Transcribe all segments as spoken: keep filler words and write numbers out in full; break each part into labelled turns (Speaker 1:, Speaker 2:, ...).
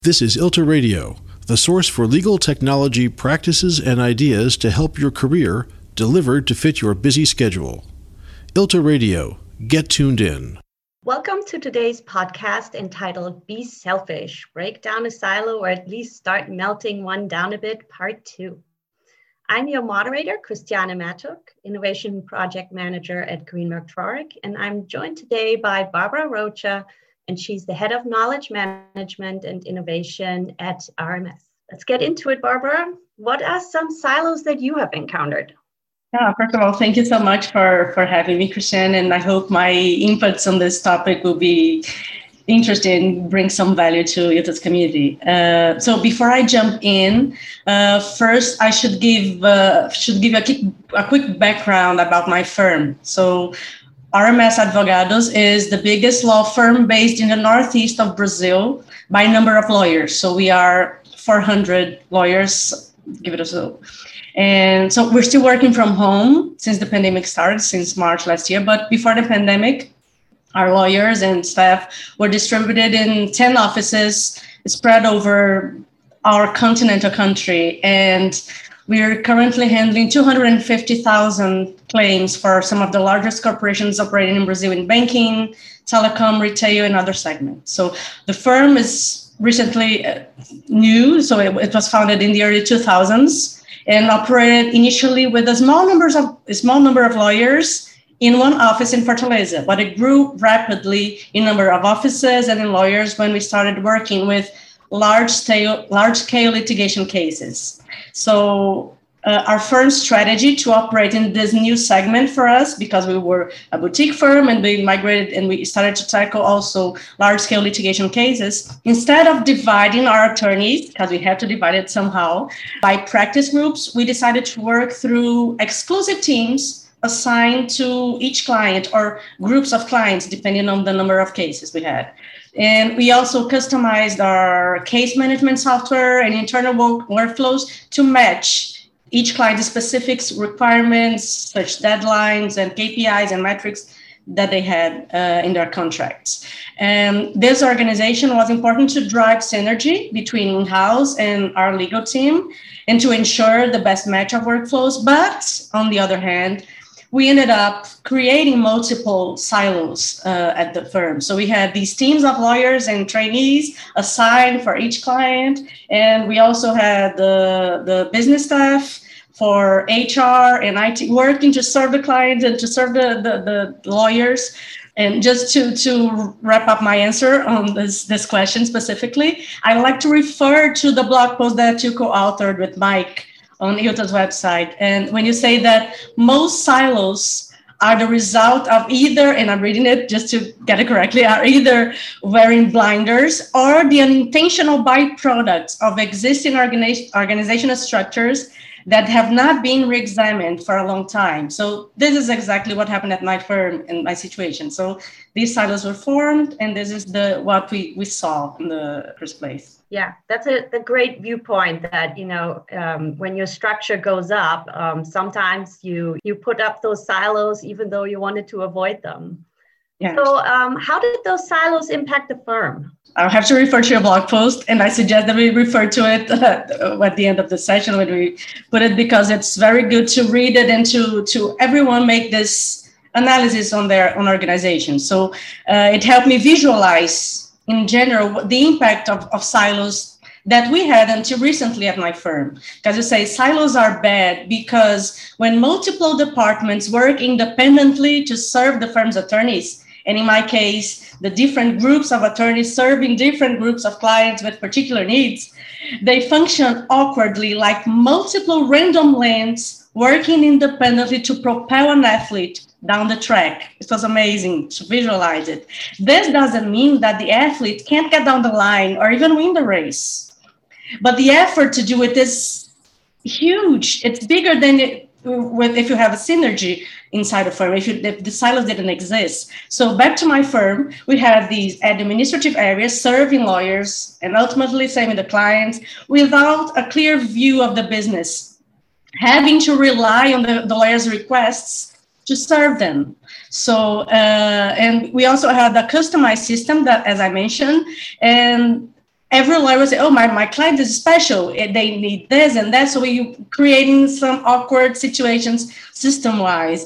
Speaker 1: This is ILTA Radio, the source for legal technology practices and ideas to help your career, delivered to fit your busy schedule. ILTA Radio, get tuned in.
Speaker 2: Welcome to today's podcast entitled Be Selfish, Break Down a Silo or at least Start Melting One Down a Bit, Part two. I'm your moderator, Christiane Matuk, Innovation Project Manager at Greenberg Traurig, and I'm joined today by Barbara Rocha, and she's the Head of Knowledge Management and Innovation at R M S. Let's get into it, Barbara. What are some silos that you have encountered?
Speaker 3: Yeah, first of all, thank you so much for, for having me, Christiane, and I hope my inputs on this topic will be interesting, bring some value to ILTA's community. Uh, so before I jump in, uh, first I should give uh, should give a quick, a quick background about my firm. So R M S Advogados is the biggest law firm based in the northeast of Brazil by number of lawyers. So we are four hundred lawyers, give it a so. And so we're still working from home since the pandemic started, since March last year. But before the pandemic, our lawyers and staff were distributed in ten offices spread over our continental country. And we're currently handling two hundred fifty thousand claims for some of the largest corporations operating in Brazil in banking, telecom, retail, and other segments. So the firm is recently uh, new, so it, it was founded in the early two thousands and operated initially with a small numbers of a small number of lawyers in one office in Fortaleza, but it grew rapidly in number of offices and in lawyers when we started working with large scale, large scale litigation cases. So uh, our firm's strategy to operate in this new segment for us, because we were a boutique firm and we migrated and we started to tackle also large scale litigation cases, instead of dividing our attorneys, because we have to divide it somehow, by practice groups, we decided to work through exclusive teams assigned to each client or groups of clients, depending on the number of cases we had. And we also customized our case management software and internal work workflows to match each client's specific requirements, such deadlines and K P Is and metrics that they had uh, in their contracts. And this organization was important to drive synergy between in-house and our legal team and to ensure the best match of workflows. But on the other hand, we ended up creating multiple silos uh, at the firm. So we had these teams of lawyers and trainees assigned for each client. And we also had the, the business staff for H R and I T working to serve the clients and to serve the, the, the lawyers. And just to, to wrap up my answer on this, this question specifically, I'd like to refer to the blog post that you co-authored with Mike on ILTA's website. And when you say that most silos are the result of either, and I'm reading it just to get it correctly, are either wearing blinders or the unintentional byproducts of existing organi- organizational structures that have not been re-examined for a long time. So this is exactly what happened at my firm in my situation. So these silos were formed, and this is the what we, we saw in the first place.
Speaker 2: Yeah, that's a, a great viewpoint that, you know, um, when your structure goes up, um, sometimes you, you put up those silos even though you wanted to avoid them.
Speaker 3: Yeah.
Speaker 2: So um, how did those silos impact the firm?
Speaker 3: I'll have to refer to your blog post, and I suggest that we refer to it uh, at the end of the session when we put it, because it's very good to read it and to, to everyone make this analysis on their own organization. So uh, it helped me visualize in general the impact of, of silos that we had until recently at my firm. Because you say silos are bad because when multiple departments work independently to serve the firm's attorneys, and in my case, the different groups of attorneys serving different groups of clients with particular needs, they function awkwardly like multiple random lengths working independently to propel an athlete down the track. It was amazing to visualize it. This doesn't mean that the athlete can't get down the line or even win the race. But the effort to do it is huge. It's bigger than it, with, if you have a synergy inside a firm, if, you, if the silos didn't exist. So back to my firm, we have these administrative areas serving lawyers and ultimately serving the clients without a clear view of the business, having to rely on the, the lawyer's requests to serve them. So, uh, and we also have the customized system that, as I mentioned, and every lawyer would say, oh, my, my client is special. They need this and that. So we creating some awkward situations system-wise.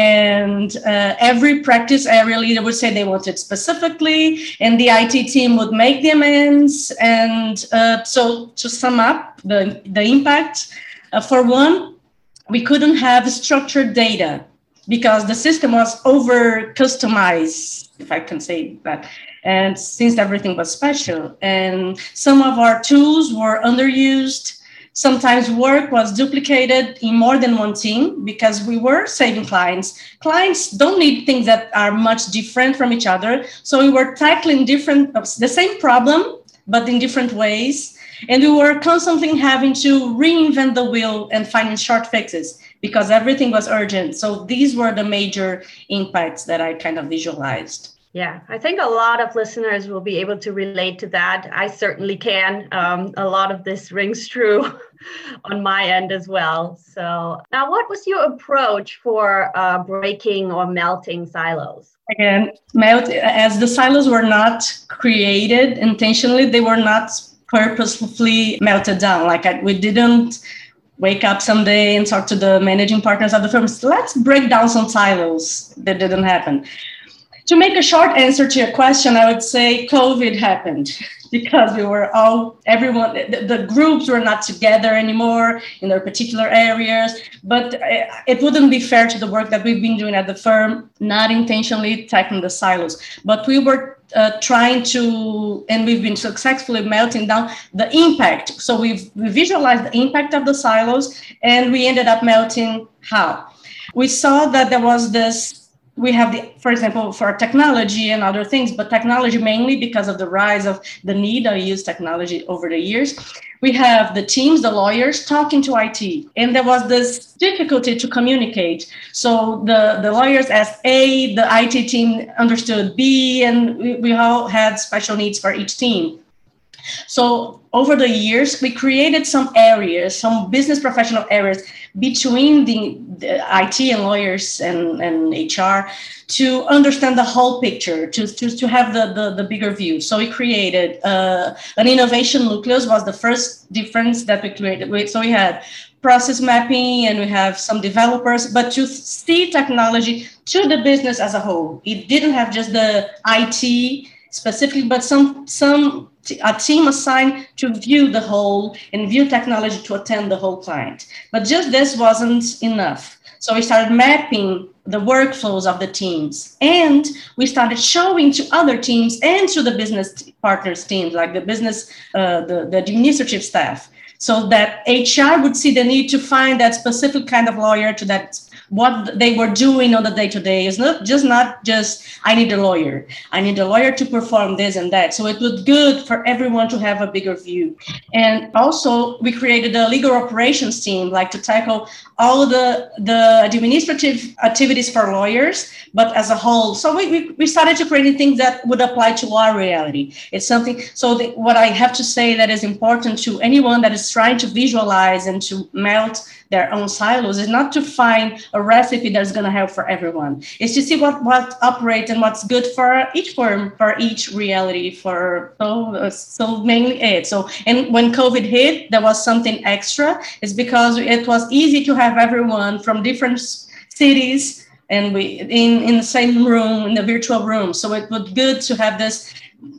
Speaker 3: And uh, every practice area leader would say they wanted specifically, and the I T team would make the amends. And uh, so to sum up the, the impact, uh, for one, we couldn't have structured data because the system was over customized, if I can say that. And since everything was special, and some of our tools were underused, sometimes work was duplicated in more than one team because we were saving clients. Clients don't need things that are much different from each other. So we were tackling different, the same problem, but in different ways. And we were constantly having to reinvent the wheel and finding short fixes because everything was urgent. So these were the major impacts that I kind of visualized.
Speaker 2: Yeah, I think a lot of listeners will be able to relate to that. I certainly can. Um, a lot of this rings true on my end as well. So now, what was your approach for uh, breaking or melting silos?
Speaker 3: Again, melt, as the silos were not created intentionally, they were not purposefully melted down. Like I, we didn't wake up someday and talk to the managing partners of the firms, let's break down some silos. That didn't happen. To make a short answer to your question, I would say COVID happened because we were all, everyone, the, the groups were not together anymore in their particular areas, but it wouldn't be fair to the work that we've been doing at the firm, not intentionally tackling the silos, but we were uh, trying to, and we've been successfully melting down the impact. So we've we visualized the impact of the silos, and we ended up melting how? We saw that there was this, we have the, for example, for technology and other things, but technology mainly because of the rise of the need to use technology over the years. We have the teams, the lawyers talking to I T, and there was this difficulty to communicate. So the, the lawyers asked A, the I T team understood B, and we, we all had special needs for each team. So over the years, we created some areas, some business professional areas between the, the I T and lawyers and, and H R to understand the whole picture, to, to, to have the, the, the bigger view. So we created uh, an innovation nucleus was the first difference that we created. So we had process mapping and we have some developers, but to see technology to the business as a whole. It didn't have just the I T specifically, but some some a team assigned to view the whole and view technology to attend the whole client. But just this wasn't enough. So we started mapping the workflows of the teams, and we started showing to other teams and to the business partners teams, like the business, uh, the, the administrative staff, so that H R would see the need to find that specific kind of lawyer to that what they were doing on the day-to-day. Is not just not just, I need a lawyer. I need a lawyer to perform this and that. So it was good for everyone to have a bigger view. And also we created a legal operations team, like to tackle all the, the administrative activities for lawyers, but as a whole. So we, we, we started to create things that would apply to our reality. It's something, so the, what I have to say that is important to anyone that is trying to visualize and to melt their own silos is not to find a recipe that's going to help for everyone. It's to see what, what operates and what's good for each firm, for each reality, for so, so mainly it. So, and when COVID hit, there was something extra. It's because it was easy to have everyone from different cities and we in, in the same room, in the virtual room. So it was good to have this,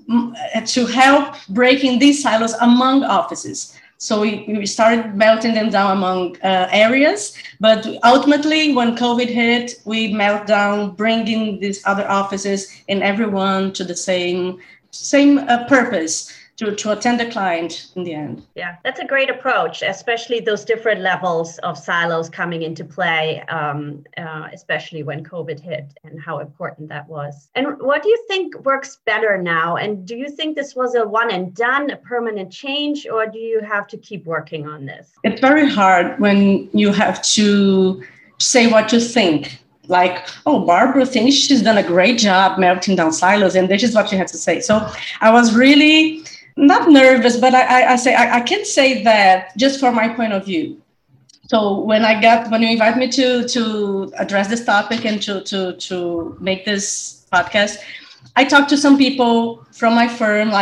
Speaker 3: to help breaking these silos among offices. So we, we started melting them down among uh, areas, but ultimately when COVID hit, we melt down, bringing these other offices and everyone to the same, same uh, purpose, to, to attend the client in the end.
Speaker 2: Yeah, that's a great approach, especially those different levels of silos coming into play, um, uh, especially when COVID hit and how important that was. And what do you think works better now? And do you think this was a one and done, a permanent change, or do you have to keep working on this?
Speaker 3: It's very hard when you have to say what you think. Like, oh, Barbara thinks she's done a great job melting down silos, and this is what she had to say. So I was really not nervous, but I, I, I say I, I can say that just from my point of view. So when I got when you invite me to to address this topic and to to to make this podcast, I talked to some people from my firm, like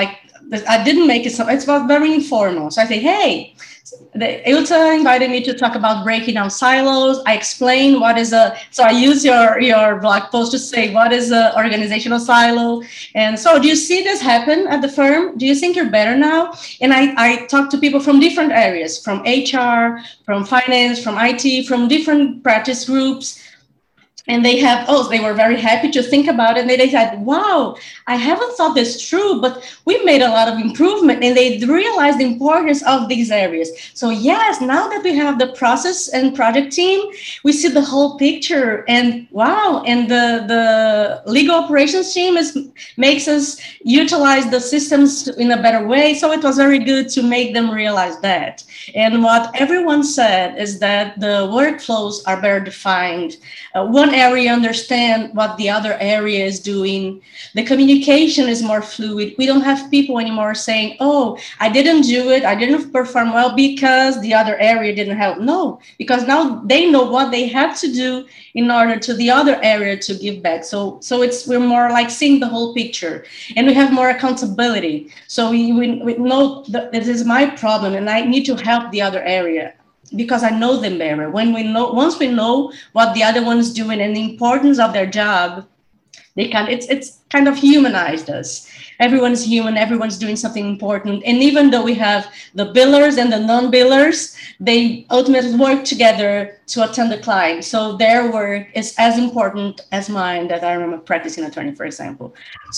Speaker 3: I didn't make it, so it was very informal. So I say, hey, the ILTA invited me to talk about breaking down silos. I explain what is a, so I use your, your blog post to say, what is an organizational silo? And so do you see this happen at the firm? Do you think you're better now? And I, I talk to people from different areas, from H R, from finance, from I T, from different practice groups. And they have, oh, they were very happy to think about it. And they said, wow, I haven't thought this through, but we made a lot of improvement. And they realized the importance of these areas. So yes, now that we have the process and project team, we see the whole picture. And wow, and the, the legal operations team is makes us utilize the systems in a better way. So it was very good to make them realize that. And what everyone said is that the workflows are better defined. Uh, one area understand what the other area is doing. The communication is more fluid. We don't have people anymore saying, oh, I didn't do it, I didn't perform well because the other area didn't help. No, because now they know what they have to do in order to the other area to give back. So, so it's we're more like seeing the whole picture, and we have more accountability. So we, we, we know that this is my problem and I need to help the other area, because I know them better. When we know, once we know what the other one's doing and the importance of their job, they can, it's, it's kind of humanized us. Everyone's human, everyone's doing something important. And even though we have the billers and the non-billers, they ultimately work together to attend the client. So their work is as important as mine that I am a practicing attorney, for example.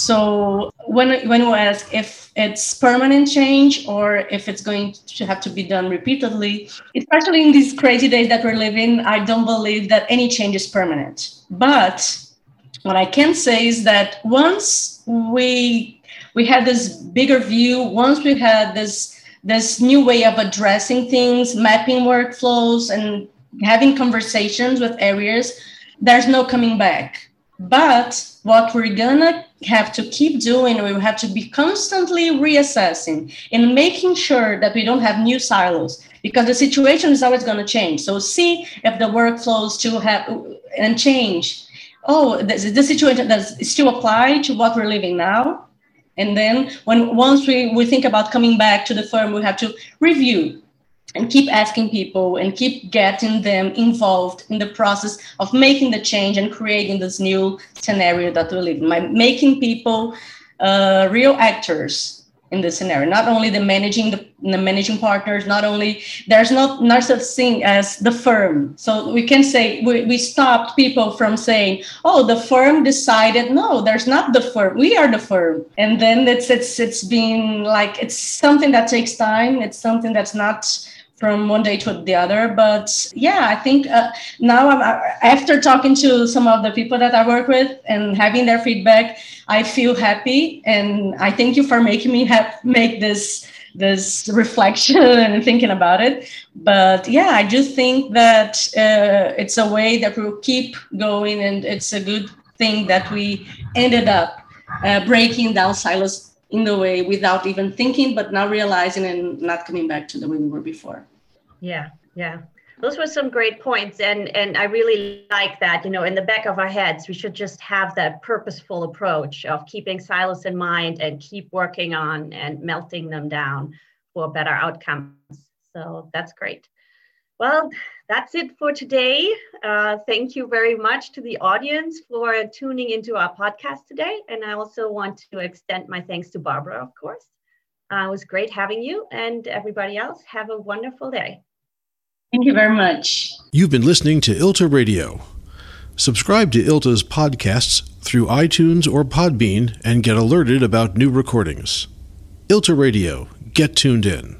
Speaker 3: So when, when you ask if it's permanent change or if it's going to have to be done repeatedly, especially in these crazy days that we're living, I don't believe that any change is permanent. But what I can say is that once we we had this bigger view, once we had this this new way of addressing things, mapping workflows and having conversations with areas, there's no coming back. But what we're gonna have to keep doing, we have to be constantly reassessing and making sure that we don't have new silos, because the situation is always gonna change. So see if the workflows still have and change. Oh, the, the situation does still apply to what we're living now. And then when once we, we think about coming back to the firm, we have to review and keep asking people and keep getting them involved in the process of making the change and creating this new scenario that we live in, by making people uh, real actors in this scenario. Not only the managing the, the managing partners, not only there's not, not such thing as the firm. So we can say we, we stopped people from saying, oh, the firm decided. No, there's not the firm. We are the firm. And then it's it's it's been like, it's something that takes time. It's something that's not from one day to the other. But yeah, I think uh, now I'm, after talking to some of the people that I work with and having their feedback, I feel happy. And I thank you for making me have, make this, this reflection and thinking about it. But yeah, I do think that uh, it's a way that we'll keep going. And it's a good thing that we ended up uh, breaking down silos in the way without even thinking, but now realizing and not coming back to the way we were before.
Speaker 2: Yeah, yeah. Those were some great points. And, and I really like that, you know, in the back of our heads, we should just have that purposeful approach of keeping silos in mind and keep working on and melting them down for better outcomes. So that's great. Well, that's it for today. Uh, thank you very much to the audience for tuning into our podcast today. And I also want to extend my thanks to Barbara, of course. Uh, it was great having you, and everybody else, have a wonderful day.
Speaker 3: Thank you very much.
Speaker 1: You've been listening to ILTA Radio. Subscribe to ILTA's podcasts through iTunes or Podbean and get alerted about new recordings. ILTA Radio. Get tuned in.